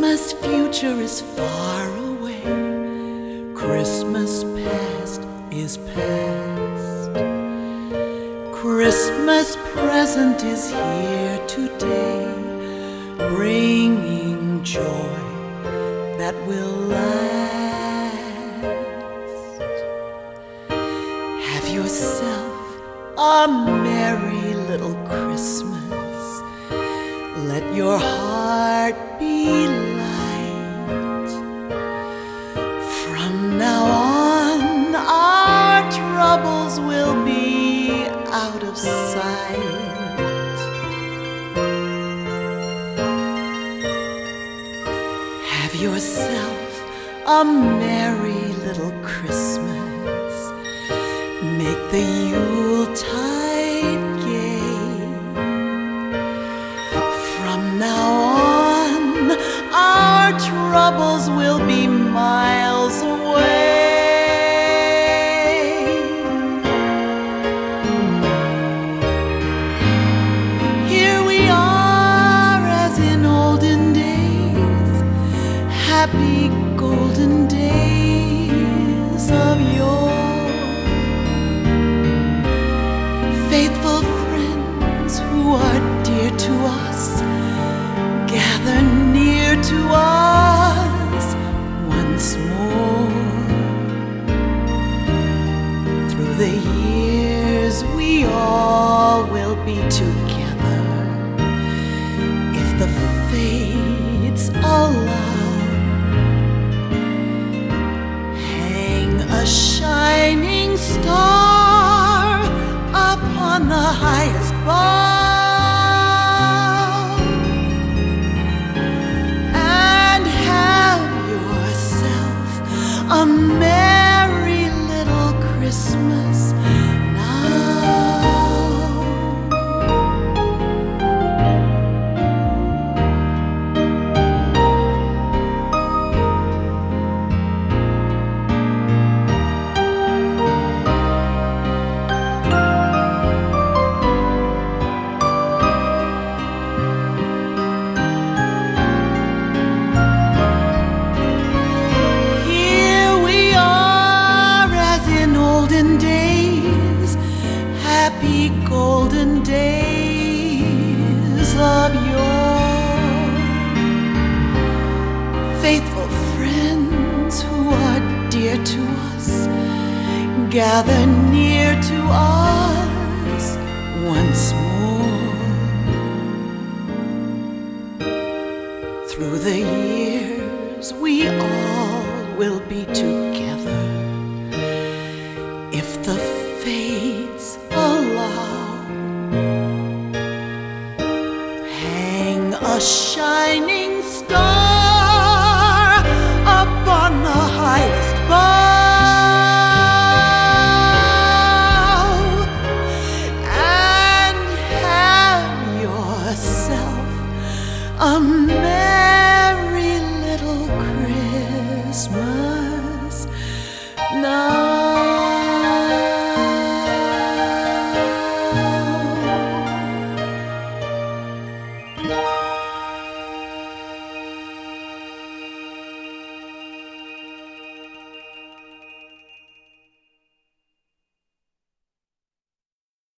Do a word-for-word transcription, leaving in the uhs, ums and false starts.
Christmas future is far away. Christmas past is past. Christmas present is here today, bringing joy that will last. Have yourself a merry little Christmas. Let your heart be light. From now on, our troubles will be out of sight. Have yourself a merry little Christmas. Make the Yuletide gay. From now on, our troubles will be miles away. Here we are as in olden days, happy golden days of yore. Faithful friends who are dear to us, gather near to us once more. Through the years we all will be together, if the fates allow. Hang a shining star upon the highest bough, a merry little Christmas now. Golden days, happy golden days of yore. Faithful friends who are dear to us, gather near to us once more. Through the years we all will be together, if the fates allow. Hang a shining star upon the highest bough, and have yourself a merry little Christmas now.